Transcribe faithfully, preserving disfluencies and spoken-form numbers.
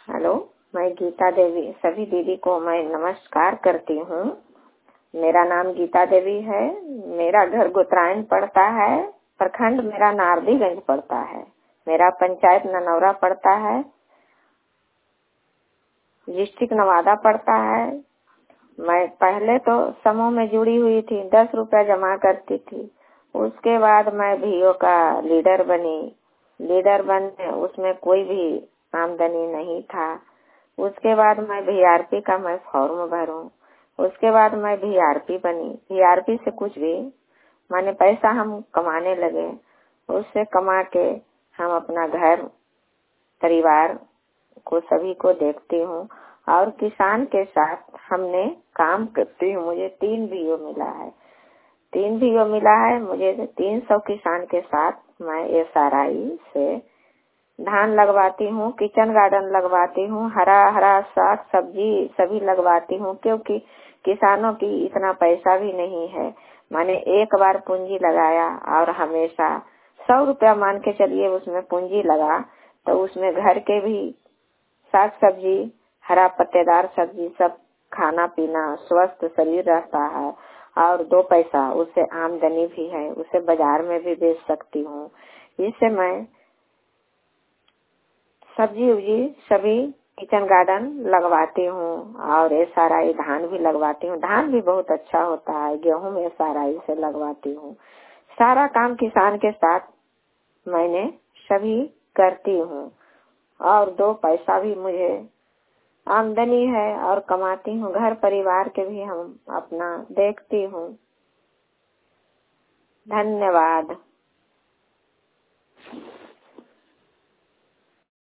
Hello, मैं गीता देवी। सभी दीदी को मैं नमस्कार करती हूँ। मेरा नाम गीता देवी है। मेरा घर गुतराइन पड़ता है। प्रखंड मेरा नारदीगंज पड़ता है। मेरा पंचायत ननौरा पड़ता है। डिस्ट्रिक्ट नवादा पड़ता है। मैं पहले तो समूह में जुड़ी हुई थी, दस रुपया जमा करती थी। उसके बाद मैं भीओ का लीडर बनी। लीडर बनने उसमें कोई भी आमदनी नहीं था। उसके बाद मैं वीआरपी का मैं फॉर्म भरूं। उसके बाद मैं वीआरपी बनी। वीआरपी से कुछ भी माने पैसा हम कमाने लगे। उससे कमा के हम अपना घर परिवार को सभी को देखती हूँ और किसान के साथ हमने काम करती हूँ। मुझे तीन बीओ मिला है। तीन बीओ मिला है मुझे। तीन सौ किसान के साथ मैं एस आर आई से धान लगवाती हूँ, किचन गार्डन लगवाती हूँ, हरा हरा साग सब्जी सभी लगवाती हूँ, क्योंकि किसानों की इतना पैसा भी नहीं है। मैंने एक बार पूंजी लगाया और हमेशा सौ रुपया मान के चलिए उसमें पूंजी लगा, तो उसमें घर के भी साग सब्जी, हरा पत्तेदार सब्जी सब खाना पीना, स्वस्थ शरीर रहता है और दो पैसा उससे आमदनी भी है। उसे बाजार में भी बेच सकती हूँ। इससे मैं सब्जी उब्जी सभी किचन गार्डन लगवाती हूँ और एस आर आई धान भी लगवाती हूँ। धान भी बहुत अच्छा होता है। गेहूं में एस आर आई से लगवाती हूँ। सारा काम किसान के साथ मैंने सभी करती हूँ और दो पैसा भी मुझे आमदनी है और कमाती हूँ। घर परिवार के भी हम अपना देखती हूँ। धन्यवाद।